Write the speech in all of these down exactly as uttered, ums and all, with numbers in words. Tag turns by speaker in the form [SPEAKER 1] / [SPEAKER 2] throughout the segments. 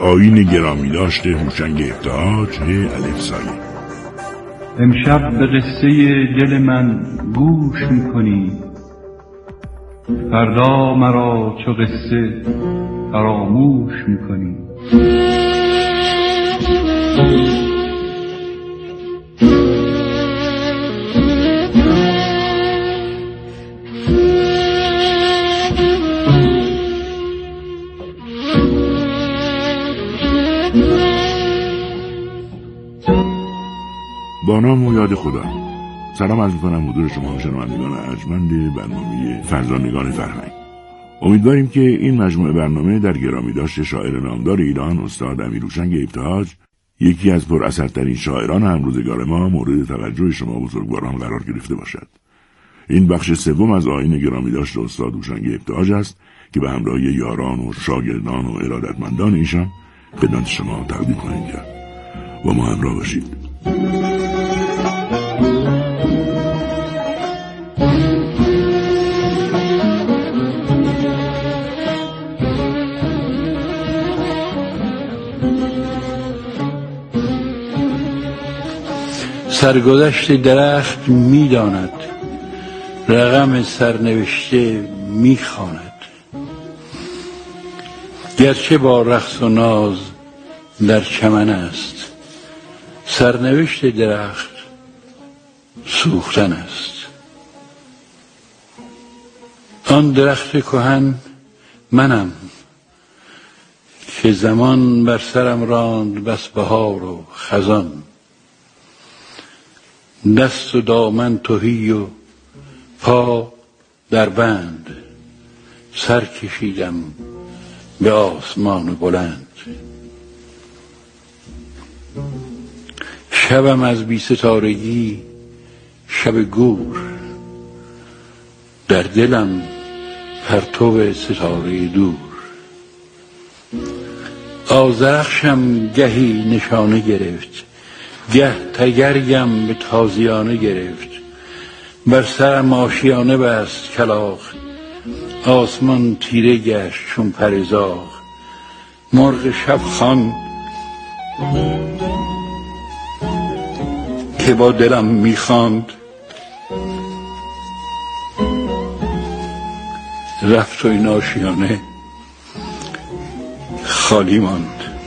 [SPEAKER 1] آیین گرامی داشته هوشنگ ابتهاج الف سایه.
[SPEAKER 2] امشب به قصه دل من گوش میکنی، فردا مرا چو قصه فراموش میکنی.
[SPEAKER 1] با نام و یاد خدا. سلام عرض می‌کنم حضور شما شنوندگان ارجمند برنامه فرزانگان فرهنگ. امیدواریم که این مجموعه برنامه در گرامی داشته شاعر نامدار ایران استاد امیر هوشنگ ابتهاج، یکی از پر اثرترین شاعران همروزگار ما، مورد توجه شما بزرگواران قرار گرفته باشد. این بخش سوم از آیین گرامی داشته استاد هوشنگ ابتهاج است که به همراهی یاران و شاگردان و ارادتمندان ایشان خدمت شما تقدیم خواهیم کرد. با ما همراه باشید.
[SPEAKER 3] سرگذشت درخت می‌داند، رقم سرنوشته می‌خواند. گرچه با رقص و ناز در چمن است، سرنوشت درخت سوختن است. آن درخت کهن منم که زمان بر سرم راند بس بهار و خزان. دست و دامن تهی و پا در بند، سر کشیدم به آسمان بلند. شبم از بی ستارگی شب گور، در دلم پرتو ستاره دور. آذرخشم گهی نشانه گرفت، گه تگرگم به تازیانه گرفت. بر سرم آشیانه بست کلاغ، آسمان تیره گشت چون پرزاغ. مرغ شب خوان که با دلم میخواند، رفت و این آشیانه خالی ماند.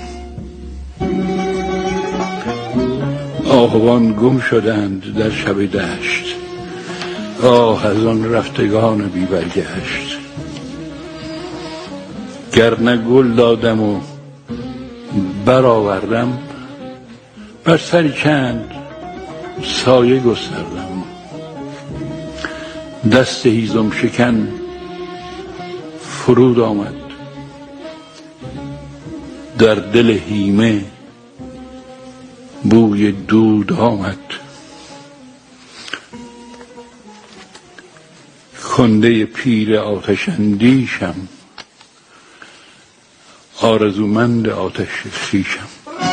[SPEAKER 3] آهوان گم شدند در شب دشت، آه از آن رفتگان بی برگشت. گر نه گل دادم و برآوردم، بر سری چند سایه گستردم. دست هیزم شکن فرود آمد، در دل هیمه بوی دود آمد. کنده پیر آتش اندیشم، آرزومند آتش خویشم.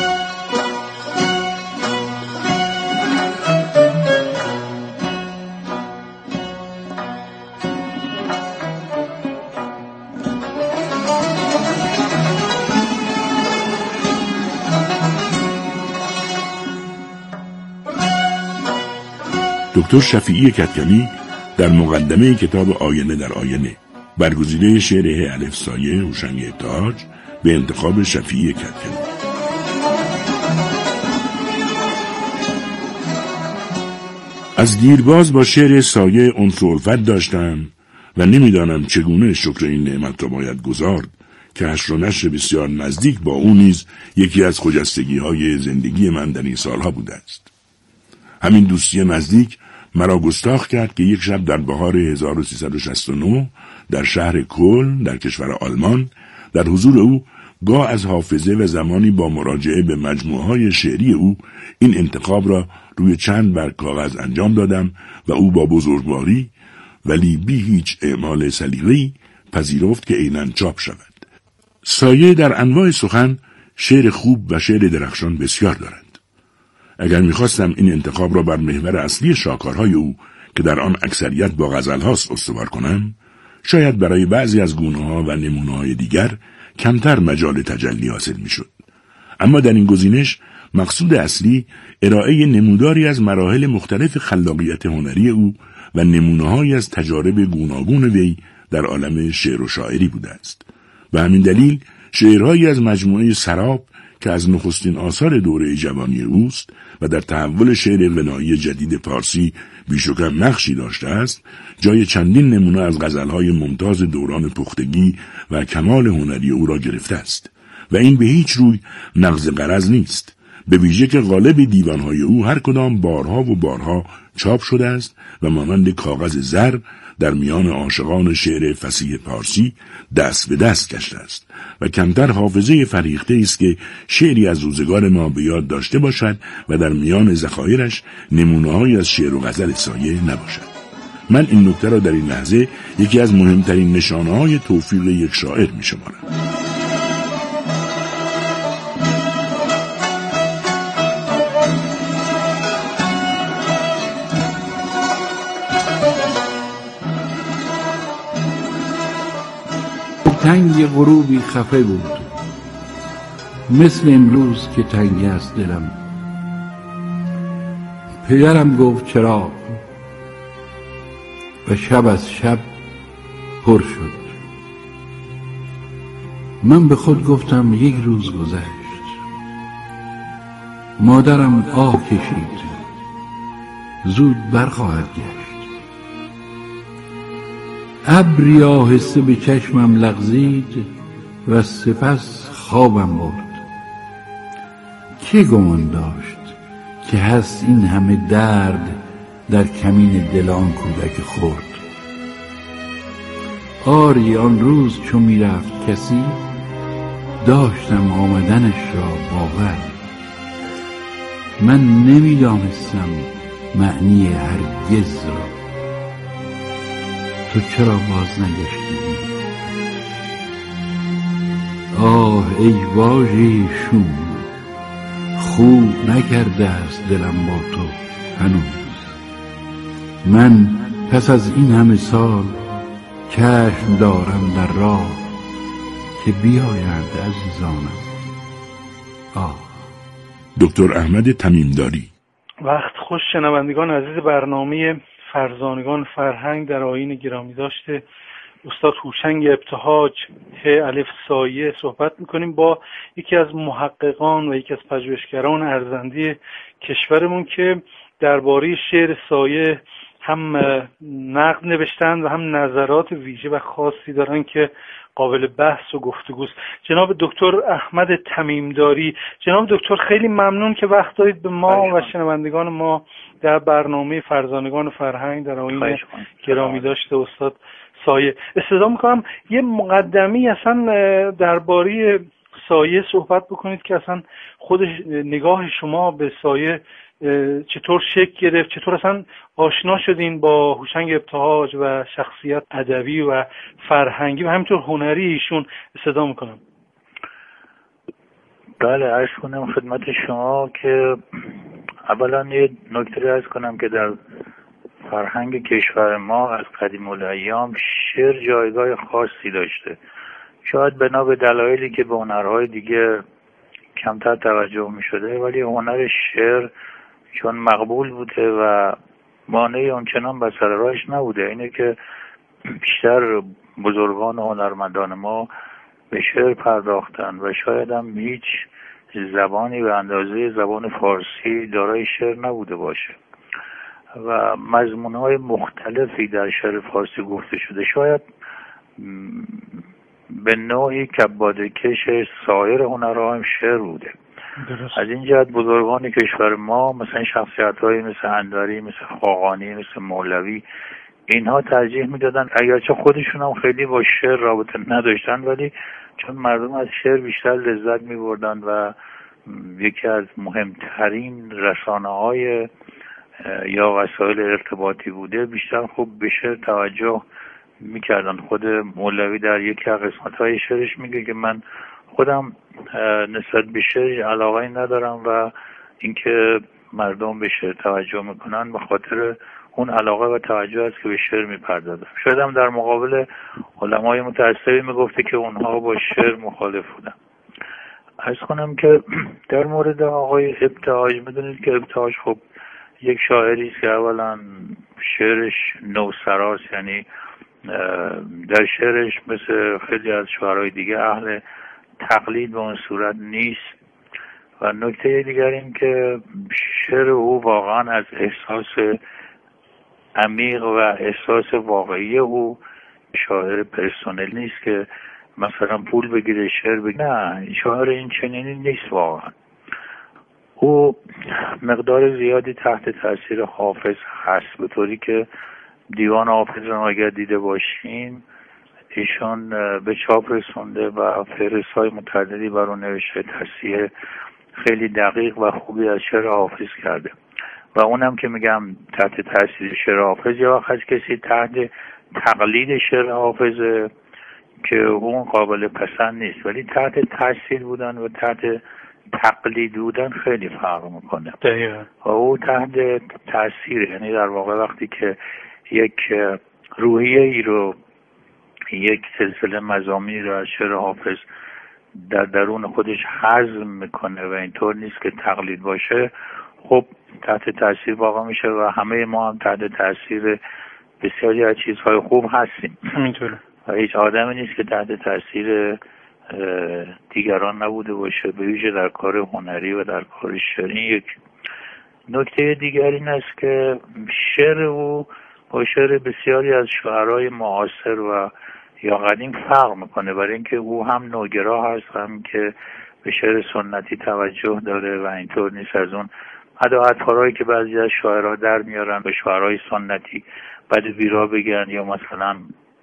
[SPEAKER 1] دکتر شفیعی کدکنی در مقدمه کتاب آینه در آینه برگزیده شعر الف سایه هوشنگ ابتهاج به انتخاب شفیعی کدکنی. از دیرباز با شعر سایه انس و الفت داشتم و نمیدانم چگونه شکر این نعمت را باید گزارد که حشر و نشر بسیار نزدیک با او نیز یکی از خجستگی های زندگی من در این سالها بوده است. همین دوستی نزدیک مرا گستاخ کرد که یک شب در بهار هزار و سیصد و شصت و نه در شهر کلن در کشور آلمان در حضور او گاه از حافظه و زمانی با مراجعه به مجموعه‌های شعری او این انتخاب را روی چند برگ کاغذ انجام دادم و او با بزرگواری ولی بی هیچ اعمال سلیقه‌ای پذیرفت که عیناً چاپ شود. سایه در انواع سخن شعر خوب و شعر درخشان بسیار دارد. اگر می‌خواستم این انتخاب را بر محور اصلی شاهکارهای او که در آن اکثریت با غزل‌هاست استوار کنم، شاید برای بعضی از گونه‌ها و نمونه‌های دیگر کمتر مجال تجلی حاصل میشد. اما در این گزینش مقصود اصلی ارائه نموداری از مراحل مختلف خلاقیت هنری او و نمونه‌هایی از تجارب گوناگون وی در عالم شعر و شاعری بوده است. و همین دلیل شعرهایی از مجموعه سراب که از نخستین آثار دوره جوانی اوست و در تحول شعر غنایی جدید پارسی بیش و کم نقشی داشته است، جای چندین نمونه از غزلهای ممتاز دوران پختگی و کمال هنری او را گرفته است و این به هیچ روی نقض غرض نیست، به ویژه که غالب دیوانهای او هر کدام بارها و بارها چاپ شده است و مانند کاغذ زر در میان عاشقان شعر فصیح پارسی دست به دست گشته است و کمتر حافظه فریخته است که شعری از روزگار ما به یاد داشته باشد و در میان ذخایرش نمونه‌هایی از شعر و غزل سایه نباشد. من این نکته را در این لحظه یکی از مهمترین نشانه‌های توفیق یک شاعر می‌شمارم.
[SPEAKER 3] تنگ غروبی خفه بود، مثل امروز که تنگ است دلم. پدرم گفت چراغ و شب از شب پر شد. من به خود گفتم یک روز گذشت. مادرم آه کشید، زود برخواهد گشت. ابری آهسته به چشمم لغزید و سپس خوابم برد. که گمان داشت که هست این همه درد در کمین دلان کودک خرد؟ آری آن روز چو می رفت کسی، داشتم آمدنش را باور. من نمی دانستم معنی هرگز را. تو چرا باز نگشتی؟ آه ای واژه شوم، خوب نکرده است دلم با تو هنوز. من پس از این همه سال چشم دارم در راه که بیایند عزیزانم. آه.
[SPEAKER 1] دکتر احمد تمیمداری.
[SPEAKER 4] وقت خوش شنوندگان عزیز برنامه فرزانگان فرهنگ در آیین گرامی داشته استاد هوشنگ ابتهاج ه الف سایه صحبت میکنیم با یکی از محققان و یکی از پژوهشگران ارزنده کشورمون که درباره شعر سایه هم نقد نوشتن و هم نظرات ویژه و خاصی دارن که قابل بحث و گفتگوست. جناب دکتر احمد تمیمداری. جناب دکتر خیلی ممنون که وقت دادید به ما و شنوندگان ما در برنامه فرزانگان فرهنگ در آیین گرامی داشته استاد سایه. استفاده میکنم یه مقدمی اصلا درباره سایه صحبت بکنید که اصلا خود نگاه شما به سایه چطور شکل گرفت، چطور اصلا آشنا شدین با هوشنگ ابتهاج و شخصیت ادبی و فرهنگی و همینطور هنری ایشون. استفاده میکنم.
[SPEAKER 5] بله، عرض کنم خدمت شما که اولا یه نکته عرض کنم که در فرهنگ کشور ما از قدیم الایام شعر جایگاه خاصی داشته. شاید بنا به دلایلی که به هنرهای دیگه کمتر توجه می شده، ولی هنر شعر چون مقبول بوده و مانعی اونچنان بر سر راهش نبوده، اینه که بیشتر بزرگان و هنرمندان ما به شعر پرداختن و شاید هم هیچ زبانی به اندازه زبان فارسی دارای شعر نبوده باشه و مضمونهای مختلفی در شعر فارسی گفته شده. شاید به نوعی کبادکش سایر هنرها هم شعر بوده. درست. از این جهت بزرگان کشور ما مثلا شخصیت‌هایی مثل انوری، مثل خاقانی، مثل مولوی، اینها ترجیح میدادن، اگرچه خودشون هم خیلی با شعر رابطه نداشتن، ولی چون مردم از شعر بیشتر لذت میبردن و یکی از مهمترین رسانه‌های یا وسایل ارتباطی بوده، بیشتر خوب به شعر توجه میکردن. خود مولوی در یکی از قسمت‌های شعرش میگه که من خودم نسبت به شعر علاقه‌ای ندارم و اینکه مردم به شعر توجه میکنن به خاطر اون علاقه و توجه است که به شعر میپردازم. شاید هم در مقابل علمای متعصبی میگفته که اونها با شعر مخالف بودن. عرض کنم که در مورد آقای ابتهاج، میدونید که ابتهاج خب یک شاعری است که اولا شعرش نوسراست، یعنی در شعرش مثل خیلی از شعرهای دیگه اهل تقلید به اون صورت نیست. و نکته دیگر این که شعر او واقعا از احساس عمیق و احساس واقعی او، شاعر پرسونل نیست که مثلا پول بگیره شعر بگیره، نه، شاعر این چنینی نیست واقعا. او مقدار زیادی تحت تاثیر حافظ هست، به طوری که دیوان حافظ رو اگر دیده باشین ایشون به چاپ رسونده و فهرست‌های متعددی بر اون نوشته، تصحیح خیلی دقیق و خوبی از شعر حافظ کرده. و اونم که میگم تحت تاثیر شعر حافظ، یا وقت کسی تحت تقلید شعر حافظ که اون قابل پسند نیست، ولی تحت تاثیر بودن و تحت تقلید بودن خیلی فرق میکنه.
[SPEAKER 4] دقیقاً.
[SPEAKER 5] و او تحت تاثیر، یعنی در واقع وقتی که یک روحیه ای رو، یک سلسله مضامینی رو از شعر حافظ در درون خودش هضم میکنه و اینطور نیست که تقلید باشه، خب تحت تاثیر واقع میشه. و همه ما هم تحت تاثیر بسیاری از چیزهای خوب هستیم.
[SPEAKER 4] همینطوره.
[SPEAKER 5] و هیچ آدمی نیست که تحت تاثیر دیگران نبوده باشه، به ویژه در کار هنری و در کار شعری. یک نکته دیگر این است که شعر او با شعر بسیاری از شاعرای معاصر و یا قدیم فرق میکنه، برای اینکه او هم نوگرا هست، هم که به شعر سنتی توجه داره و اینطور نیست از اون عداعت‌هایی که بعضی از شاعرها در میارن به شاعرای سنتی بعد بیرا بگن، یا مثلا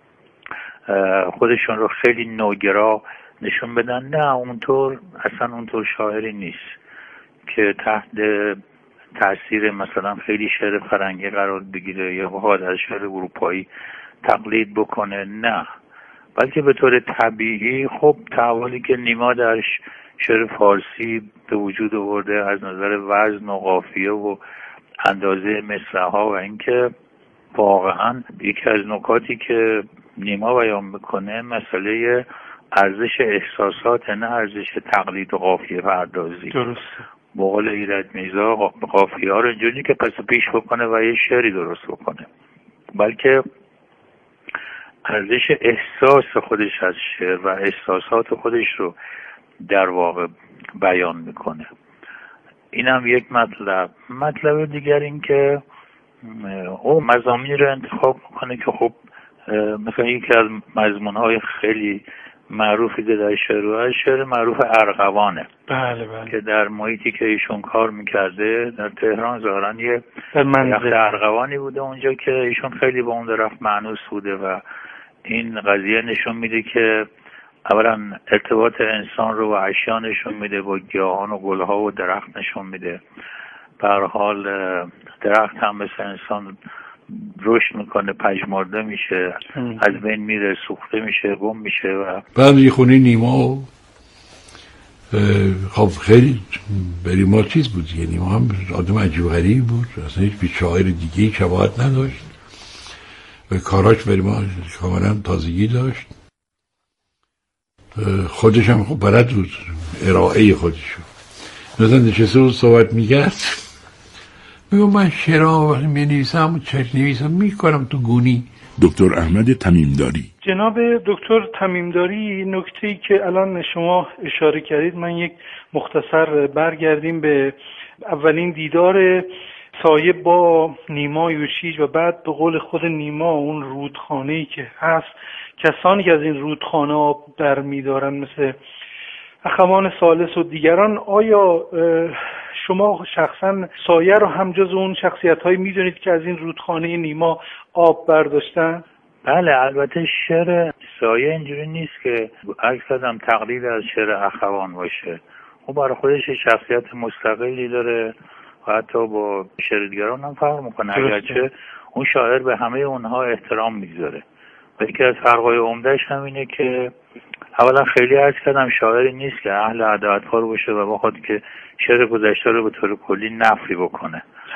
[SPEAKER 5] خودشون رو خیلی نوگرا نشون بدن. نه، اونطور اصلا اونطور شاعری نیست که تحت تاثیر مثلا خیلی شعر فرنگی قرار بگیره یا بخواد از شعر اروپایی تقلید بکنه. نه، بلکه به طور طبیعی خب تحولی که نیما در شعر فارسی به وجود آورده از نظر وزن و قافیه و اندازه مصرع‌ها، و اینکه واقعا یکی از نکاتی که نیما بیان میکنه مسئله ارزش احساسات، نه ارزش تقلید و قافیه پردازی.
[SPEAKER 4] درست.
[SPEAKER 5] به قول ایرج میرزا قافیه ها رو اینجوری که پس پیش بکنه و یه شعری درست بکنه، بلکه ارزش احساس خودش از شعر و احساسات خودش رو در واقع بیان میکنه. این هم یک مطلب. مطلب دیگر این که او مضامین رو انتخاب میکنه که خب مثلا یکی از مضمونهای خیلی معروفی که در شعر و شعر معروف ارغوانه.
[SPEAKER 4] بله بله.
[SPEAKER 5] که در محیطی که ایشون کار میکرده در تهران ظاهراً یه
[SPEAKER 4] درخت
[SPEAKER 5] ارغوانی بوده اونجا که ایشون خیلی با اون درخت مانوس بوده و این قضیه نشون میده که اولا ارتباط انسان رو و اشیا نشون میده، با گیاهان و گلها و درخت نشون میده. به هر حال درخت هم مثل انسان رشد میکنه، پژمرده میشه، از بین میره، سوخته میشه، گم میشه. و
[SPEAKER 3] بعد یه خونه نیما خب خیلی بری ما چیز بود، یعنی نیما هم آدم عجیب غریب بود، اصلا هیچ بی شاعر دیگه شباهت نداشت و کاراش بری ما کاملا تازگی داشت. خودش هم خب بلد بود ارائه خودشو. مثلا نشسته بود صحبت میکرد، میگم من شعرها وقتی می‌نویسم چشم نویسم میکنم تو گونی.
[SPEAKER 1] دکتر احمد تمیمداری.
[SPEAKER 4] جناب دکتر تمیمداری، نکته‌ای که الان شما اشاره کردید، من یک مختصر برگردیم به اولین دیدار سایه با نیما یوشیج و بعد به قول خود نیما اون رودخانه‌ای که هست، کسانی که از این رودخانه آب در می‌دارن مثل اخوان ثالث و دیگران، آیا شما شخصا سایه رو هم جز اون شخصیت‌هایی می‌دونید که از این رودخانه نیما آب برداشتن؟
[SPEAKER 5] بله، البته شعر سایه اینجوری نیست که عکس هم تقلید از شعر اخوان باشه. او برای خودش شخصیت مستقلی داره و حتی با شعر دیگران هم فرق میکنه، اگرچه اون شاعر به همه اونها احترام میذاره. و یکی از فرق‌های عمده‌اش هم اینه که اولا خیلی عرض کردم شاعری نیست که اهل عداعت‌ها رو باشه و بخواد که شعر گذشته رو به طور کلی نفی بکنه.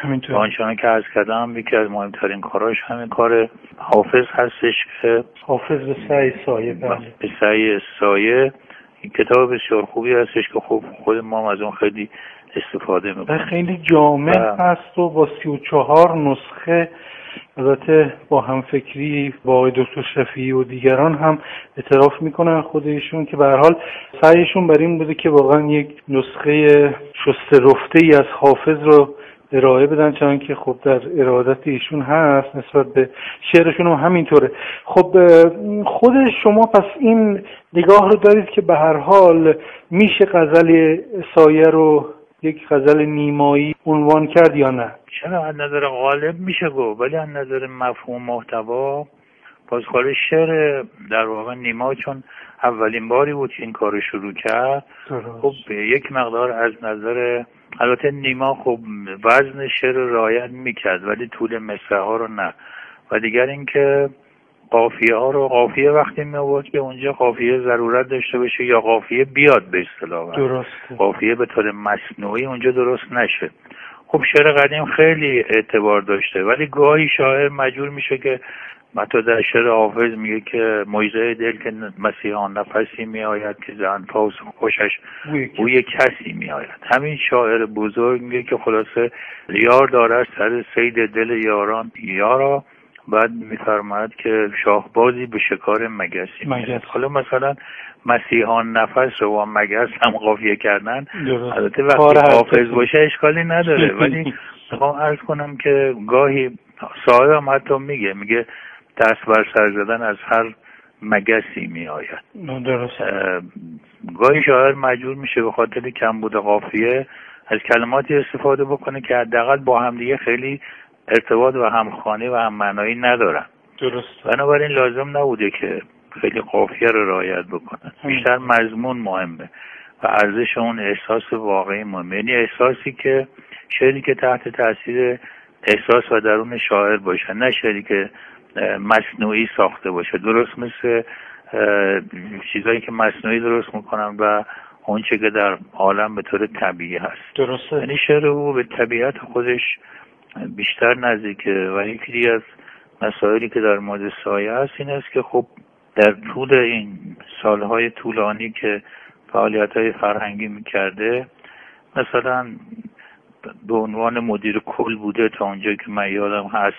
[SPEAKER 4] همینطور.
[SPEAKER 5] آنچنان که عرض کردم یکی از مهمترین کاراش همین کار حافظ هستش که
[SPEAKER 4] حافظ به سعی سایه. بله.
[SPEAKER 5] به سعی سایه این کتاب بسیار خوبی هستش که خب خود ما از اون خیلی استفاده میکنیم.
[SPEAKER 4] خیلی جامع و... هست و با سی و چهار نسخه، البته با همفکری با آقای دکتر شفیعی و دیگران هم اعتراف میکنن خودشون که به هر حال سعیشون بر این بوده که واقعا یک نسخه شسته رفته ای از حافظ رو ارائه بدن، چون که خب در ارادت ایشون هست نسبت به شعرشون هم همینطوره. خب خود شما پس این نگاه رو دارید که به هر حال میشه غزل سایه رو یک غزل نیمایی عنوان کرد یا نه؟
[SPEAKER 5] چرا از نظر غالب میشه گفت، ولی از نظر مفهوم محتوا بازخواه شعر در واقع نیما چون اولین باری بود که این کار شروع کرد خب یک مقدار از نظر، البته نیما خب وزن شعر رعایت میکرد ولی طول مصرع ها رو نه، و دیگر اینکه قافیه ها رو قافیه وقتی می آورد که اونجا قافیه ضرورت داشته باشه یا قافیه بیاد به اصطلاح،
[SPEAKER 4] درسته
[SPEAKER 5] قافیه به طور مصنوعی اونجا درست نشه. خب شعر قدیم خیلی اعتبار داشته ولی گاهی شاعر مجبور میشه که حتی در شعر حافظ میگه که موجه دل که مسیحان نفسی میآید که زن پاس خوشش بوی کسی میآید. همین شاعر بزرگ میگه که خلاصه یار داره سر صید دل یاران یارا، بعد میفرماید که شاهبازی به شکار مگسی میآید. حالا مثلا مسیحان نفس رو و مگس هم قافیه کردن، البته وقتی حافظ باشه اشکالی نداره ولی میخوام عرض کنم که گاهی صاحب هم حتی میگه میگه دست بر سر زدن از هر مگسی می آید.
[SPEAKER 4] درست.
[SPEAKER 5] گاهی شاعر مجبور میشه به خاطر کمبود قافیه از کلماتی استفاده بکنه که حداقل با هم دیگه خیلی ارتباط و همخوانی و هم معنایی ندارن.
[SPEAKER 4] درست.
[SPEAKER 5] بنابراین لازم نبوده که خیلی قافیه رو رعایت بکنن. بیشتر مضمون مهمه و ارزش اون احساس واقعی مهمه، یعنی احساسی که شعری که تحت تاثیر احساس و درون شاعر باشه، نه شعری که مصنوعی ساخته باشه، درست مثل چیزایی که مصنوعی درست میکنن و اون چه که در عالم به طور طبیعی هست.
[SPEAKER 4] درسته.
[SPEAKER 5] یعنی شعر او به طبیعت خودش بیشتر نزدیکه و یکی از مسائلی که در مورد سایه هست این است که خب در طول این سالهای طولانی که فعالیت‌های فرهنگی میکرده، مثلا به عنوان مدیر کل بوده تا اونجا که من یادم هست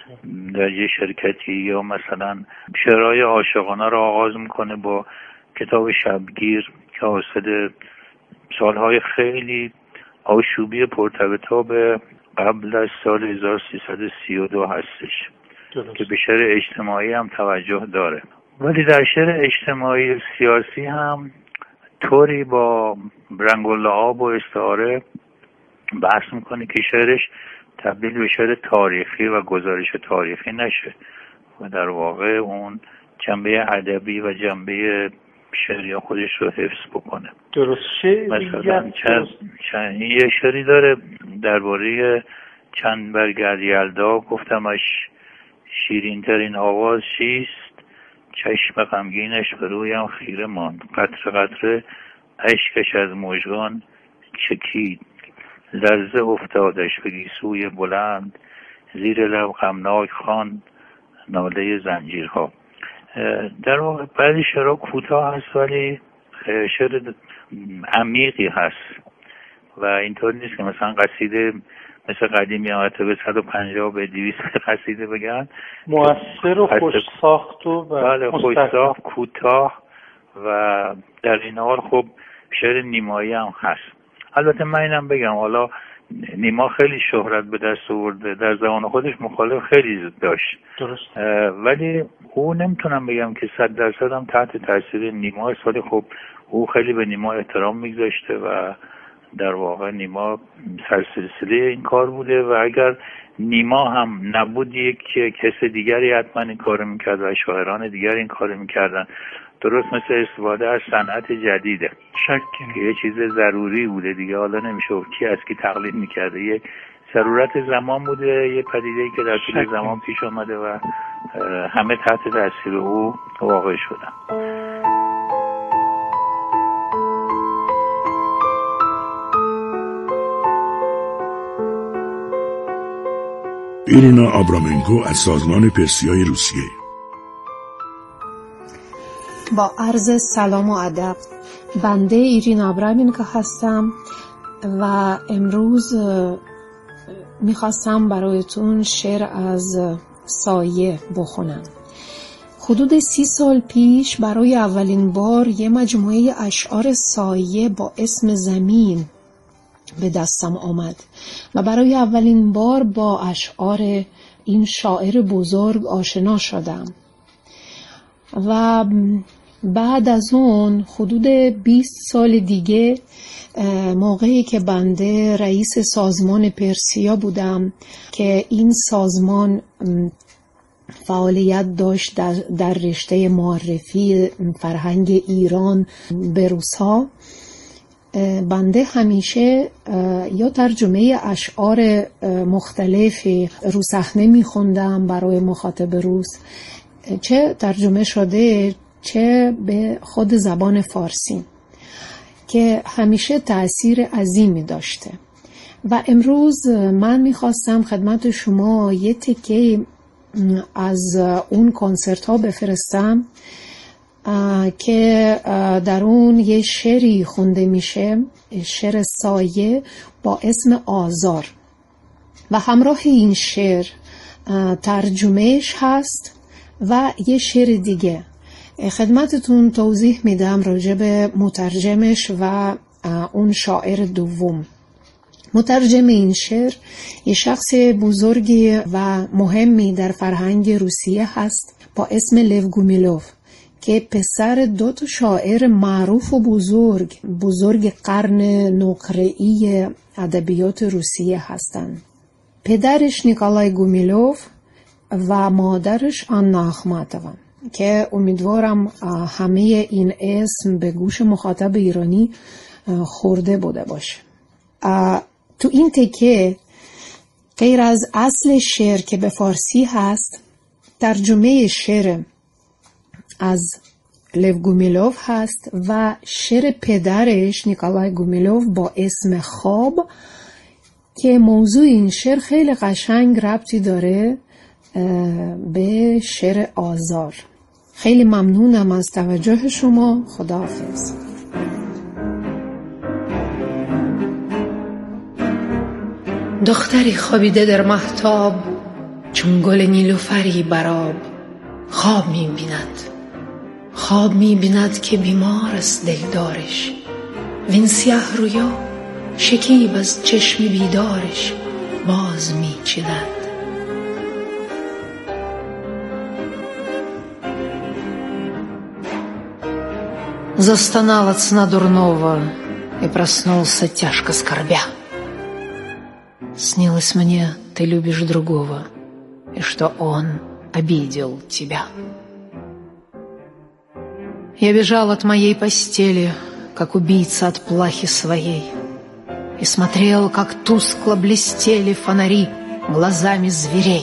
[SPEAKER 5] در یه شرکتی، یا مثلا شعرهای عاشقانه را آغاز میکنه با کتاب شبگیر که حاصل سالهای خیلی آشوبی پرتبطاب قبل از سال هزار و سیصد و سی و دو هستش. درست. که به شعر اجتماعی هم توجه داره، ولی در شعر اجتماعی و سیاسی هم طوری با رنگ و لعاب و استعاره بحث میکنه که شعرش تبدیل به شعر تاریخی و گزارش تاریخی نشه و در واقع اون جنبه ادبی و جنبه شعری خودش رو حفظ بکنه.
[SPEAKER 4] درست.
[SPEAKER 5] مثلا چند, چند یه شعری داره درباره چند برگرد یلدا، گفتمش شیرین ترین آواز چیست، چشم غمگینش به رویم خیره ماند، قطره قطره اشکش از مژگان چکید، لرزه افتادش به گیسوی بلند، زیر لب غمناک خواند ناله زنجیرها. در واقع بعضی شعرها کوتاه هست ولی شعر عمیقی هست و اینطور نیست که مثلا قصیده مثل قدیمی آمده به صد و پنجاه به دویست قصیده بگن.
[SPEAKER 4] مؤثر و خوش ساخت و
[SPEAKER 5] بله خوش ساخت، کوتاه و در این حال خب شعر نیمایی هم هست. البته من اینم بگم حالا نیما خیلی شهرت به دست آورده، در زمان خودش مخالف خیلی داشت.
[SPEAKER 4] درست.
[SPEAKER 5] ولی او نمیتونم بگم که صد درصد هم تحت تاثیر نیما است، ولی خب او خیلی به نیما احترام میگذاشته و در واقع نیما سرسلسله این کار بوده و اگر نیما هم نبود یک کس دیگری حتما این کارو میکرد و شاعران دیگر این کارو میکردن. درست مثل استفاده از صنعت جدیده که یه چیز ضروری بوده دیگه، حالا نمیشه کی از کی تقلید میکرده، یه ضرورت زمان بوده، یه پدیده‌ای که در طول زمان پیش آمده و همه تحت تاثیر او واقع شدن.
[SPEAKER 1] ایرینا آبرامنکو از سازمان پرسیای روسیه.
[SPEAKER 6] با عرض سلام و ادب، بنده ایرینا آبرامنکو هستم و امروز میخواستم برایتون شعر از سایه بخونم. حدود سی سال پیش برای اولین بار یه مجموعه اشعار سایه با اسم زمین به دستم آمد و برای اولین بار با اشعار این شاعر بزرگ آشنا شدم و بعد از اون حدود بیست سال دیگه موقعی که بنده رئیس سازمان پرسیا بودم که این سازمان فعالیت داشت در, در رشته معرفی فرهنگ ایران به روس‌ها، بنده همیشه یا ترجمه اشعار مختلف روس‌صحنه می‌خوندم برای مخاطب روس، چه ترجمه شده چه به خود زبان فارسی، که همیشه تأثیر عظیمی داشته. و امروز من می‌خواستم خدمت شما یه تکه از اون کنسرت ها بفرستم که در اون یه شعری خونده میشه، شعر سایه با اسم آزار، و همراه این شعر ترجمهش هست و یه شعر دیگه. خدمتتون توضیح میدم راجع به مترجمش و اون شاعر دوم. مترجم این شعر یه شخص بزرگی و مهمی در فرهنگ روسیه هست با اسم لو گومیلوف که پسر دو تا شاعر معروف و بزرگ بزرگ قرن نقره‌ای ادبیات روسیه هستند. پدرش نیکولای گومیلوف و مادرش آنا اخماتووا، که امیدوارم همه این اسم به گوش مخاطب ایرانی خورده بوده باشه. تو این تکه غیر از اصل شعر که به فارسی هست، ترجمه شعر از لو گومیلوف هست و شعر پدرش نیکولای گومیلوف با اسم خواب، که موضوع این شعر خیلی قشنگ ربطی داره به شعر آزار. خیلی ممنونم از توجه شما. خداحافظ.
[SPEAKER 7] دختری خوابیده در مهتاب، چون گل نیلوفری براب. خواب می بیند خواب می بیند که بیمار است دلدارش، وین سیاه رویا شکیب از چشم بیدارش باز می چیدد. Застонал от сна дурного и проснулся тяжко скорбя. Снилось мне, ты любишь другого, и что он обидел тебя. Я бежал от моей постели, как убийца от плахи своей, и смотрел, как тускло блестели фонари глазами зверей.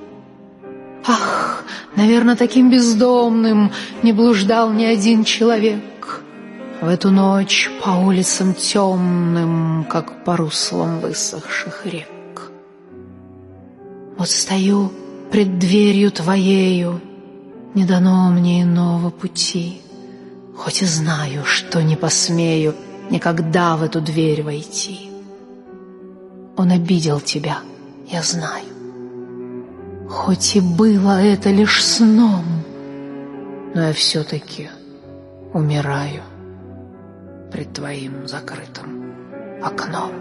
[SPEAKER 7] Ах, наверное, таким бездомным не блуждал ни один человек в эту ночь по улицам темным, как по руслам высохших рек. Вот стою пред дверью твоею, не дано мне иного пути, хоть и знаю, что не посмею никогда в эту дверь войти. Он обидел тебя, я знаю, хоть и было это лишь сном, но я все-таки умираю пред твоим закрытым окном.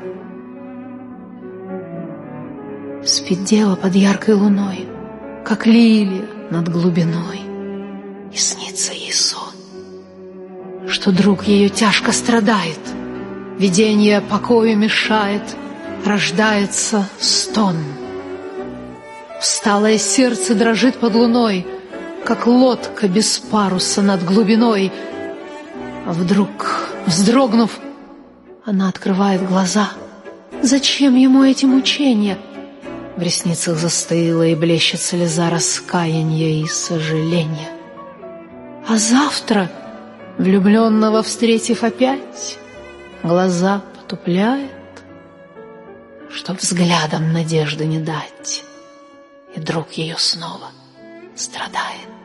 [SPEAKER 7] Спит дева под яркой луной, как лилия над глубиной, и снится ей сон, что друг ее тяжко страдает, видение покою мешает, рождается стон. Усталое сердце дрожит под луной, как лодка без паруса над глубиной. А вдруг, вздрогнув, она открывает глаза. Зачем ему эти мучения? В ресницах застыла и блещет слеза раскаяния и сожаления. А завтра, влюбленного встретив опять, глаза потупляет, чтоб взглядом надежды не дать e drug jej osnova stradajet.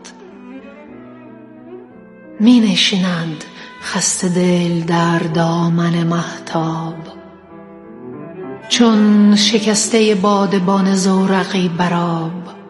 [SPEAKER 7] می نشیند خسته دل در دامن مهتاب، چون شکسته بادبان زورقی براب.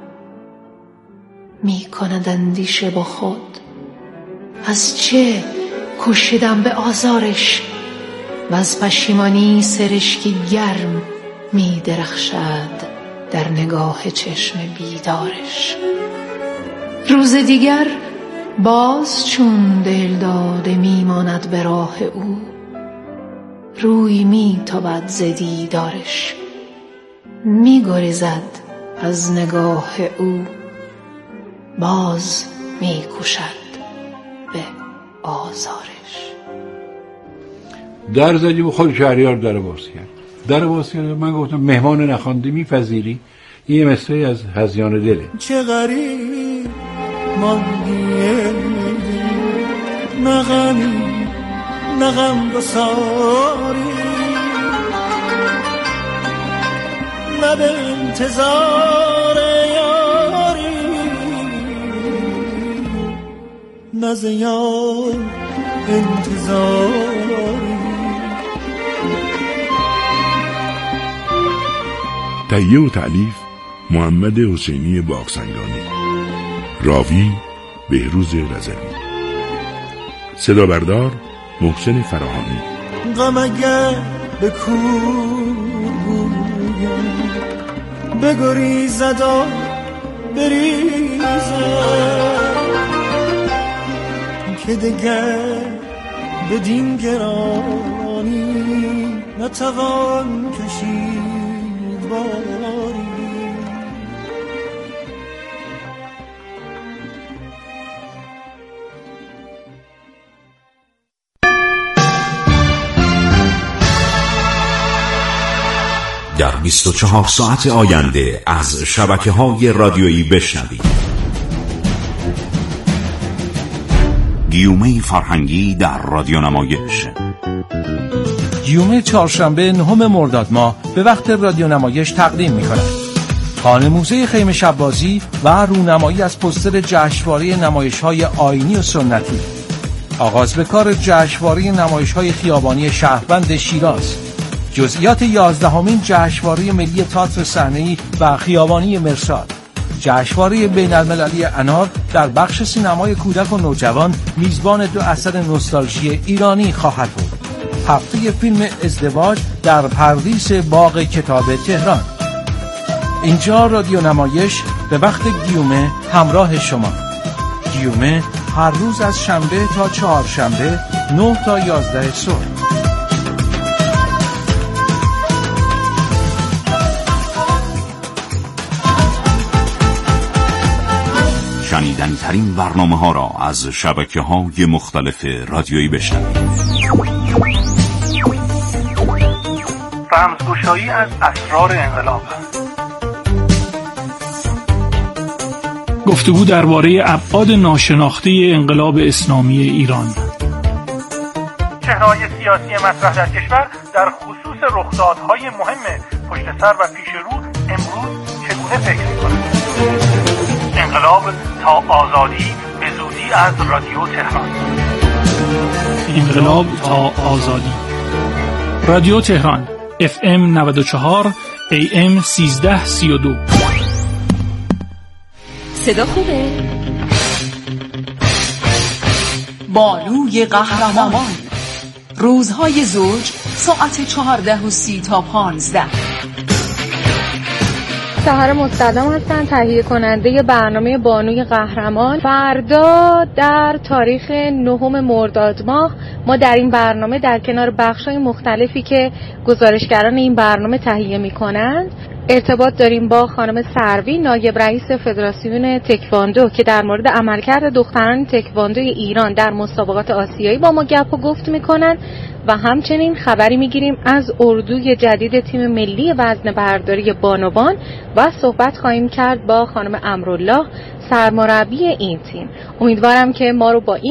[SPEAKER 7] می کند اندیشه با خود از چه کوشیدم به آزارش، و از پشیمانی سرشکی گرم می درخشد در نگاه چشم بیدارش. روز دیگر باز چون دل داده می ماند به راه او، روی می تابد ز دیدارش. می گریزد از نگاه او، باز می کوشد به آزارش.
[SPEAKER 3] در زدیم و خود شهریار در باز کرد. در باز کرد. من گفتم مهمان نخوانده میپذیری؟ این مصرعی از هذیان دله.
[SPEAKER 8] چه غریب ماندیه نه غمی نه غم گساری، نه به انتظار یاری، نه ز یار انتظاری.
[SPEAKER 1] تهیه و تألیف محمد حسینی باغسنگانی، راوی بهروز رضوی، صدا بردار محسن فراهانی.
[SPEAKER 8] غم اگر به کور بویم بگریزد و بریزد، که دگر بدین گرانی نتوان کشید باری.
[SPEAKER 9] در بیست و چهار ساعت آینده از شبکه‌های رادیویی بشنوید: گیومه فرهنگی در رادیو نمایش.
[SPEAKER 10] گیومه چهارشنبه نهم مرداد ماه به وقت رادیو نمایش تقدیم می‌کند. خانه موزه خیمه شب‌بازی و رونمایی از پوستر جشنواره نمایش‌های آیینی و سنتی. آغاز به کار جشنواره نمایش‌های خیابانی شهروند شیراز. جزئیات یازدهمین جشنواره ملی تئاتر صحنه‌ای و خیابانی مرصاد. جشنواره بین‌المللی انار در بخش سینمای کودک و نوجوان میزبان دو اثر نوستالژی ایرانی خواهد بود. هفته فیلم ازدواج در پردیس باغ کتاب تهران. اینجا رادیو نمایش به وقت گیومه همراه شما. گیومه هر روز از شنبه تا چهارشنبه نه تا یازده صبح.
[SPEAKER 9] شنیدنی ترین برنامه ها را از شبکه های مختلف رادیویی بشنوید.
[SPEAKER 4] رمزگشایی از اسرار انقلاب.
[SPEAKER 11] گفتگو درباره ابعاد ناشناخته انقلاب اسلامی ایران.
[SPEAKER 4] چهره‌های سیاسی مطرح در کشور در خصوص رخدادهای مهم پشت سر و پیش رو امروز چگونه فکر می‌کنند؟ انقلاب تا آزادی به زودی از رادیو تهران.
[SPEAKER 11] انقلاب تا آزادی. رادیو تهران اف ام نود و چهار ای ام سیزده سی و دو.
[SPEAKER 12] صدا خوبه؟ بانوی قهرمان. روزهای زوج ساعت چهارده و سی تا پانزده.
[SPEAKER 13] سحر مستدام هستن، تهیه کننده برنامه بانوی قهرمان. فردا در تاریخ نهم مرداد ماه ما در این برنامه در کنار بخش‌های مختلفی که گزارشگران این برنامه تهیه می‌کنند ارتباط داریم با خانم سروی، نایب رئیس فدراسیون تکواندو، که در مورد عملکرد دختران تکواندوی ایران در مسابقات آسیایی با ما گپ و گفت می‌کنند و همچنین خبری می‌گیریم از اردوی جدید تیم ملی وزنه برداری بانوان و صحبت خواهیم کرد با خانم امرالله، سرمربی این تیم. امیدوارم که ما رو با این